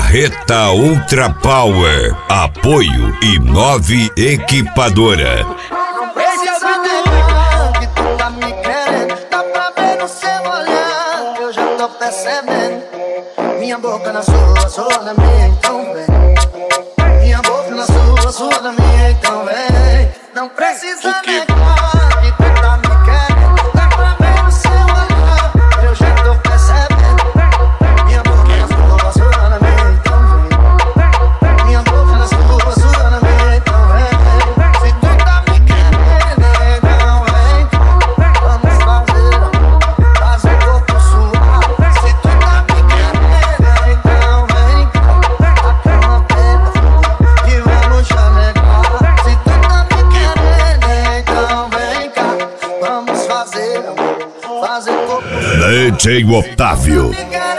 Marreta Ultra Power. Apoio Inove Equipadora. Que tu tá me querendo, dá pra ver no seu olhar, eu já tô percebendo. Minha boca na sua na minha, então vem. Minha boca na sua na minha, então vem. Não precisa negar que tu tá me querendo, dá pra ver no seu olhar, eu já tô percebendo. Minha boca na sua na minha, então vem. Minha boca na sua na minha, então vem. Se tu tá me querendo, então vem. Vamos fazer corpo suar. Se tu tá me querendo, então vem. A cama aperta e vamos chamegar. Se tu tá me querendo, então vem cá. Vamos fazer corpo suar. DJ Otávio. Se tu tá me querendo,